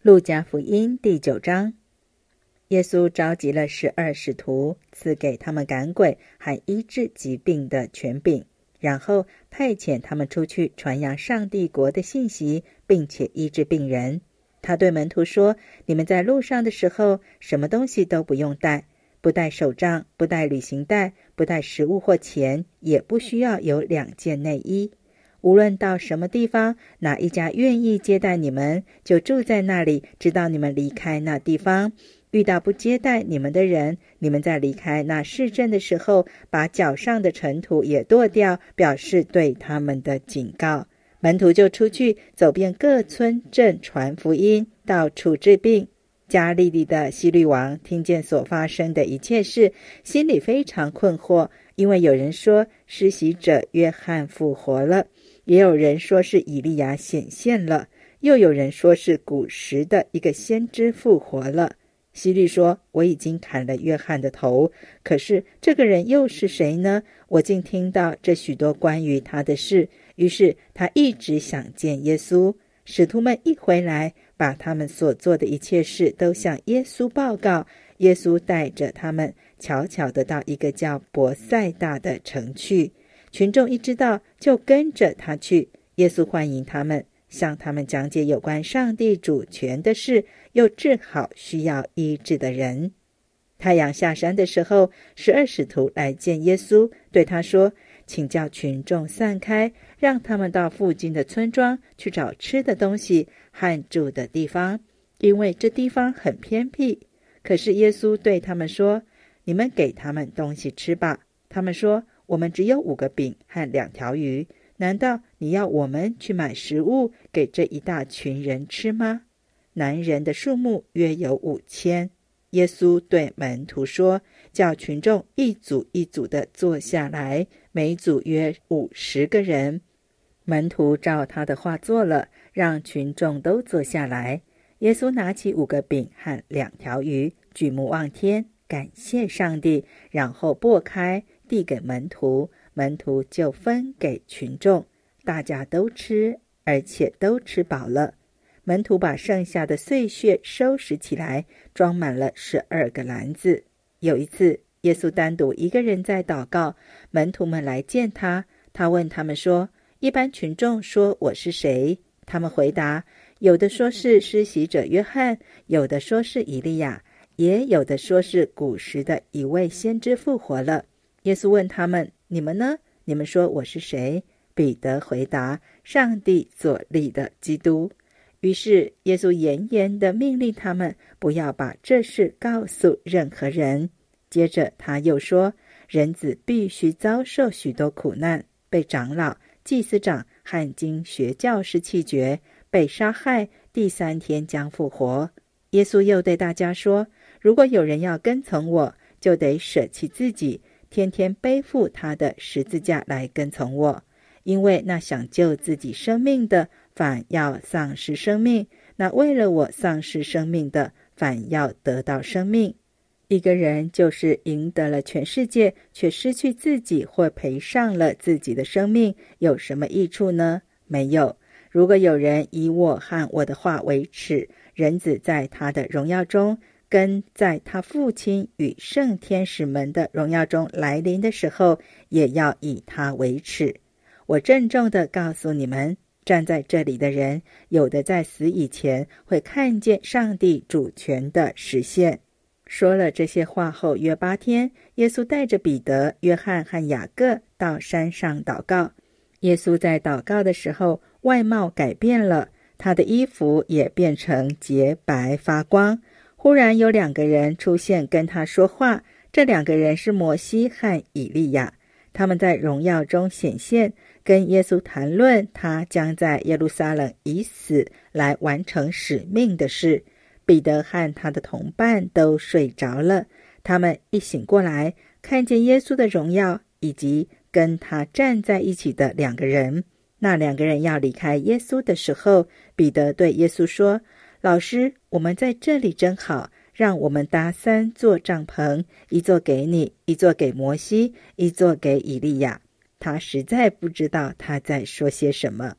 路加福音第9章，耶稣召集了12使徒，赐给他们赶鬼和医治疾病的权柄，然后派遣他们出去传扬上帝国的信息，并且医治病人。他对门徒说，你们在路上的时候，什么东西都不用带，不带手杖，不带旅行袋，不带食物或钱，也不需要有2件内衣。无论到什么地方，哪一家愿意接待你们，就住在那里，直到你们离开那地方。遇到不接待你们的人，你们在离开那市镇的时候，把脚上的尘土也跺掉，表示对他们的警告。门徒就出去走遍各村镇，传福音，到处治病。加利利的希律王听见所发生的一切事，心里非常困惑，因为有人说施洗者约翰复活了，也有人说是以利亚显现了，又有人说是古时的一个先知复活了。希律说，我已经砍了约翰的头，可是这个人又是谁呢？我竟听到这许多关于他的事。于是他一直想见耶稣。使徒们一回来，把他们所做的一切事都向耶稣报告。耶稣带着他们悄悄地到一个叫伯赛大的城去，群众一知道，就跟着他去。耶稣欢迎他们，向他们讲解有关上帝主权的事，又治好需要医治的人。太阳下山的时候，12使徒来见耶稣，对他说，请叫群众散开，让他们到附近的村庄去找吃的东西和住的地方，因为这地方很偏僻。可是耶稣对他们说，你们给他们东西吃吧。他们说，我们只有5个饼和2条鱼，难道你要我们去买食物给这一大群人吃吗？男人的数目约有5000。耶稣对门徒说，叫群众一组一组的坐下来，每组约50个人。门徒照他的话做了，让群众都坐下来。耶稣拿起5个饼和2条鱼，举目望天，感谢上帝，然后擘开，递给门徒，门徒就分给群众，大家都吃，而且都吃饱了。门徒把剩下的碎屑收拾起来，装满了12个篮子。有一次，耶稣单独一个人在祷告，门徒们来见他，他问他们说，一般群众说我是谁？他们回答，有的说是施洗者约翰，有的说是以利亚，也有的说是古时的一位先知复活了。耶稣问他们，你们呢？你们说我是谁？彼得回答，上帝所立的基督。于是耶稣严严地命令他们不要把这事告诉任何人。接着他又说，人子必须遭受许多苦难，被长老、祭司长和经学教师弃绝，被杀害，第3天将复活。耶稣又对大家说，如果有人要跟从我，就得舍弃自己，天天背负他的十字架来跟从我。因为那想救自己生命的，反要丧失生命；那为了我丧失生命的，反要得到生命。一个人就是赢得了全世界，却失去自己或赔上了自己的生命，有什么益处呢？没有。如果有人以我和我的话为耻，人子在他的荣耀中，跟在他父亲与圣天使们的荣耀中来临的时候，也要以他为耻。我郑重地告诉你们，站在这里的人，有的在死以前会看见上帝主权的实现。说了这些话后约8天，耶稣带着彼得、约翰和雅各到山上祷告。耶稣在祷告的时候，外貌改变了，他的衣服也变成洁白发光。忽然有2个人出现跟他说话，这2个人是摩西和以利亚，他们在荣耀中显现，跟耶稣谈论他将在耶路撒冷以死来完成使命的事。彼得和他的同伴都睡着了，他们一醒过来，看见耶稣的荣耀以及跟他站在一起的2个人。那2个人要离开耶稣的时候，彼得对耶稣说，老师，我们在这里真好，让我们搭3座帐篷，一座给你，一座给摩西，一座给以利亚。他实在不知道他在说些什么。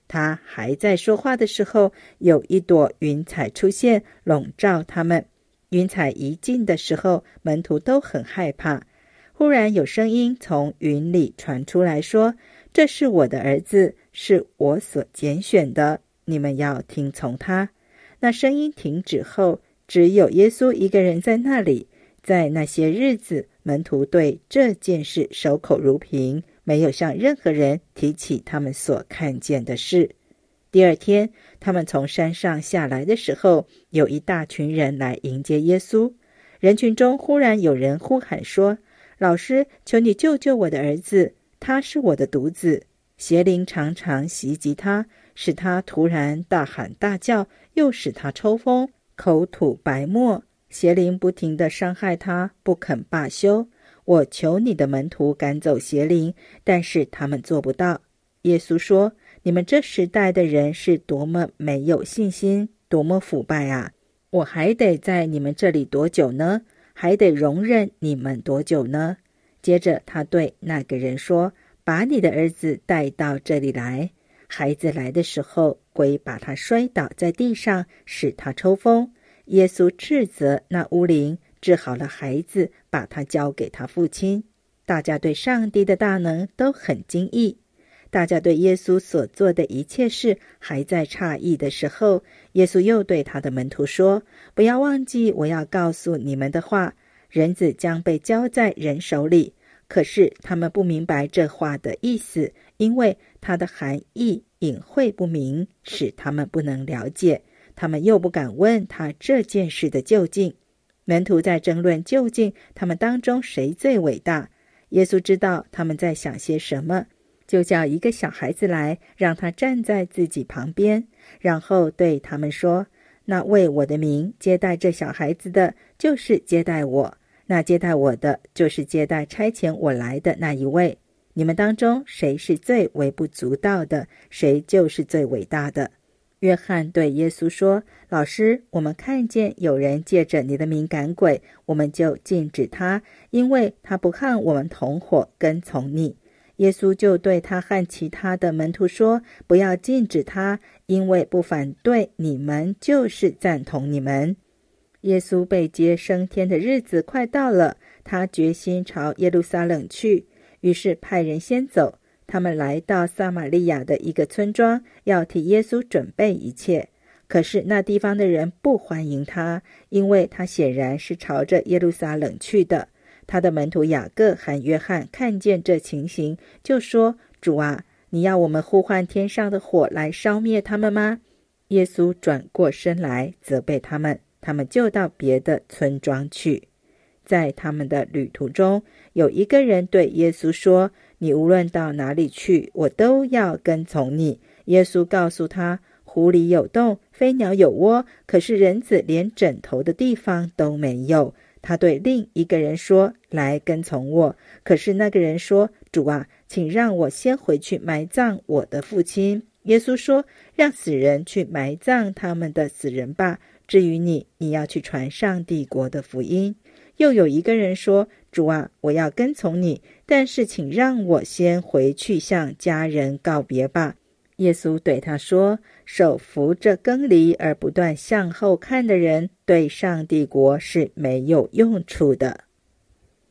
他还在说话的时候，有一朵云彩出现，笼罩他们。云彩一近的时候，门徒都很害怕。忽然有声音从云里传出来说：这是我的儿子，是我所拣选的，你们要听从他。那声音停止后，只有耶稣一个人在那里。在那些日子，门徒对这件事守口如瓶，没有向任何人提起他们所看见的事。第二天，他们从山上下来的时候，有一大群人来迎接耶稣。人群中忽然有人呼喊说：老师，求你救救我的儿子，他是我的独子，邪灵常常袭击他，使他突然大喊大叫，又使他抽风，口吐白沫，邪灵不停地伤害他，不肯罢休。我求你的门徒赶走邪灵，但是他们做不到。耶稣说：你们这时代的人是多么没有信心，多么腐败啊！我还得在你们这里多久呢？还得容忍你们多久呢？接着他对那个人说：把你的儿子带到这里来。孩子来的时候，鬼把他摔倒在地上，使他抽风。耶稣斥责那污灵，治好了孩子，把他交给他父亲。大家对上帝的大能都很惊异。大家对耶稣所做的一切事还在诧异的时候，耶稣又对他的门徒说：不要忘记我要告诉你们的话，人子将被交在人手里。可是他们不明白这话的意思，因为它的含义隐晦不明，使他们不能了解。他们又不敢问他这件事的究竟。门徒在争论究竟他们当中谁最伟大。耶稣知道他们在想些什么，就叫一个小孩子来，让他站在自己旁边，然后对他们说：那为我的名接待这小孩子的，就是接待我；那接待我的，就是接待差遣我来的那一位。你们当中谁是最微不足道的，谁就是最伟大的。约翰对耶稣说：老师，我们看见有人借着你的名赶鬼，我们就禁止他，因为他不和我们同伙跟从你。耶稣就对他和其他的门徒说：不要禁止他，因为不反对你们，就是赞同你们。耶稣被接升天的日子快到了，他决心朝耶路撒冷去，于是派人先走。他们来到撒玛利亚的一个村庄，要替耶稣准备一切。可是那地方的人不欢迎他，因为他显然是朝着耶路撒冷去的。他的门徒雅各和约翰看见这情形，就说：主啊，你要我们呼唤天上的火来烧灭他们吗？耶稣转过身来责备他们，他们就到别的村庄去。在他们的旅途中，有一个人对耶稣说：你无论到哪里去，我都要跟从你。耶稣告诉他：湖里有洞，飞鸟有窝，可是人子连枕头的地方都没有。他对另一个人说：来跟从我。可是那个人说：主啊，请让我先回去埋葬我的父亲。耶稣说：让死人去埋葬他们的死人吧，至于你，你要去传上帝国的福音。又有一个人说：主啊，我要跟从你，但是请让我先回去向家人告别吧。耶稣对他说：手扶着耕犁而不断向后看的人，对上帝国是没有用处的。